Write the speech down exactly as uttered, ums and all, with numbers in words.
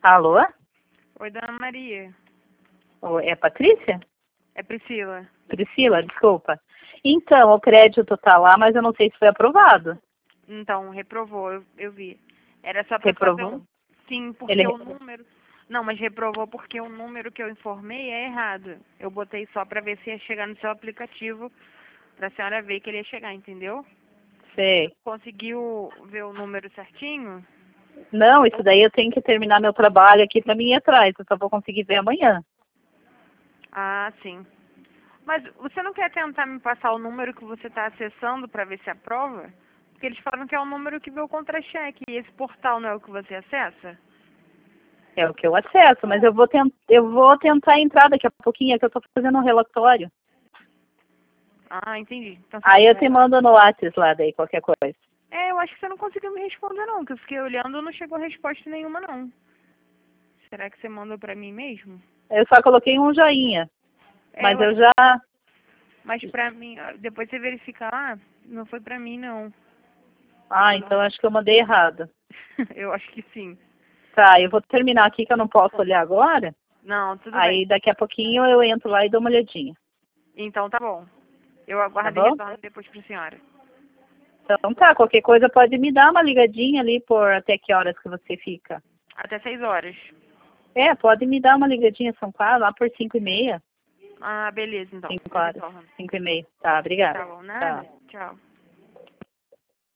Alô? Oi, dona Maria. Oi, é Patrícia? É Priscila. Priscila, desculpa. Então, o crédito tá lá, mas eu não sei se foi aprovado. Então, reprovou, eu, eu vi. Era só pra fazer Reprovou? um... Sim, porque Ele... o número... Não, mas reprovou porque o número que eu informei é errado. Eu botei só pra ver se ia chegar no seu aplicativo, pra senhora ver que ele ia chegar, entendeu? Sei. Conseguiu ver o número certinho? Não, isso daí eu tenho que terminar meu trabalho aqui pra mim ir atrás. Eu só vou conseguir ver amanhã. Ah, sim. Mas você não quer tentar me passar o número que você está acessando para ver se aprova? Porque eles falam que é o número que vê o contra-cheque. E esse portal não é o que você acessa? É o que eu acesso, mas eu vou, tent... eu vou tentar entrar daqui a pouquinho, é que eu tô fazendo um relatório. Ah, entendi. Então, você Aí eu vai te lá. mando no WhatsApp lá daí, qualquer coisa. É, eu acho que você não conseguiu me responder não, que eu fiquei olhando e não chegou resposta nenhuma não. Será que você mandou pra mim mesmo? Eu só coloquei um joinha, É, mas eu eu acho... já... Mas pra mim, ó, depois você verificar lá, não foi pra mim não. Ah, então acho que eu mandei errado. Eu acho que sim. Tá, eu vou terminar aqui que eu não posso olhar agora. Não, tudo bem. Aí daqui a pouquinho eu entro lá e dou uma olhadinha. Então tá bom. Eu Tá aguardo e bom? retorno depois pra senhora. Então tá, qualquer coisa pode me dar uma ligadinha ali por até que horas que você fica. Até seis horas. É, pode me dar uma ligadinha, são quase lá por cinco e meia. Ah, beleza, então. Cinco Eu horas. retorno. Cinco e meia. Tá, obrigada. Tá bom, nada? Tá. Tchau.